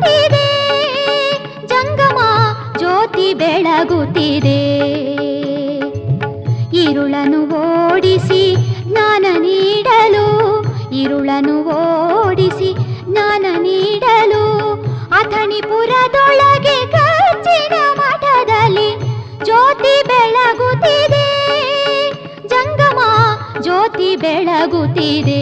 ಬೆಳಗುತ್ತಿದೆ, ಜಂಗಮ ಜ್ಯೋತಿ ಬೆಳಗುತ್ತಿದೆ. ഇരുളನು ಓಡಿಸಿ ಜ್ಞಾನ ನೀಡಲು, ഇരുಳನು ಓಡಿಸಿ ಜ್ಞಾನ ನೀಡಲು, ಅಥಣಿಪುರದೊಳಗೆ ಗಚ್ಚಿನ ಮಠದಲ್ಲಿ ಜ್ಯೋತಿ ಬೆಳಗುತ್ತಿದೆ, ಜಂಗಮ ಜ್ಯೋತಿ ಬೆಳಗುತ್ತಿದೆ.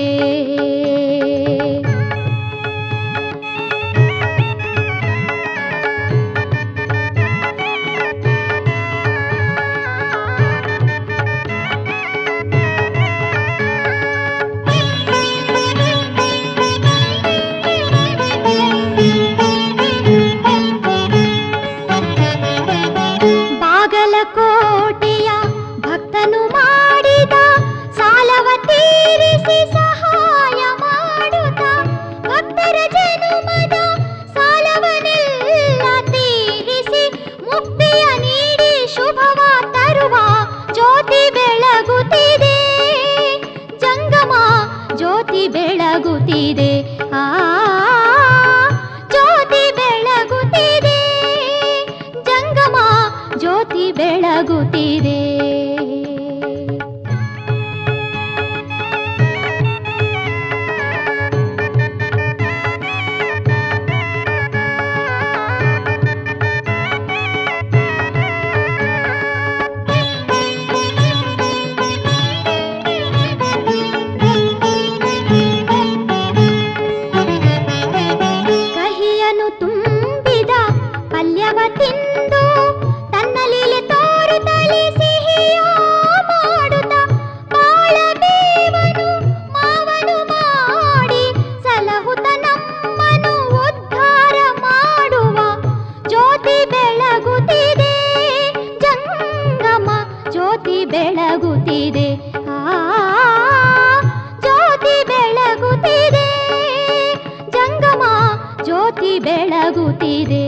ಬಾಗಲಕೋಟೆಯ ಭಕ್ತನು ಮಾಡಿದ ಸಾಲವ ತೀರಿಸಿ ಸಹಾಯ ಮಾಡುತ್ತ, ಭಕ್ತರ ಜನುಮದ ಸಾಲವನ್ನೆಲ್ಲ ತೀರಿಸಿ ಮುಕ್ತಿಯ ನೀಡಿ ಶುಭವ ತರುವ ಜ್ಯೋತಿ ಬೆಳಗುತ್ತಿದೆ, ಜಂಗಮ ಜ್ಯೋತಿ ಬೆಳಗುತ್ತಿದೆ. ಜ್ಯೋತಿ ಬೆಳಗುತ್ತಿದೆ, ಜಂಗಮ ಜ್ಯೋತಿ ಬೆಳಗುತ್ತಿದೆ. ಕಹಿಯನು ತುಂಬಿದ ಪಲ್ಯವ ತಿಂದು ತನ್ನ ಲೀಲೆ ತೋರುತ್ತಲೇ ಸಿಹಿಯ ಮಾಡುತ್ತ, ಬಾಳಬೇವನು ಮಾವನು ಮಾಡಿ ಸಲಹುತ ನಮ್ಮನು ಉದ್ಧಾರ ಮಾಡುವ ಜ್ಯೋತಿ ಬೆಳಗುತ್ತಿದೆ, ಜಂಗಮ ಜ್ಯೋತಿ ಬೆಳಗುತ್ತಿದೆ. ಜ್ಯೋತಿ ಬೆಳಗುತ್ತಿದೆ, ಜಂಗಮ ಜ್ಯೋತಿ ಬೆಳಗುತ್ತಿದೆ.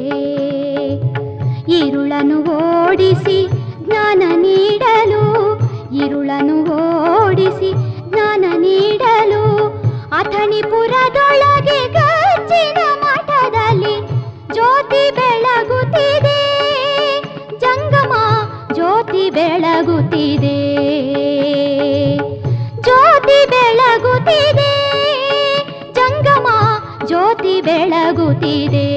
ഇരുಳನು ಓಡಿಸಿ ಜ್ಞಾನ ನೀಡಲು, ഇരുಳನು ಓಡಿಸಿ ಜ್ಞಾನ ನೀಡಲು, ಅಥಣಿಪುರದೊಳಗೆ ಗಚ್ಚಿನ ಮಠದಲ್ಲಿ ಜ್ಯೋತಿ ಬೆಳಗುತ್ತಿದೆ, ಜಂಗಮ ಜ್ಯೋತಿ ಬೆಳಗುತ್ತಿದೆ. ಜ್ಯೋತಿ ಬೆಳಗುತ್ತಿದೆ, ಜಂಗಮ ಜ್ಯೋತಿ ಬೆಳಗುತ್ತಿದೆ.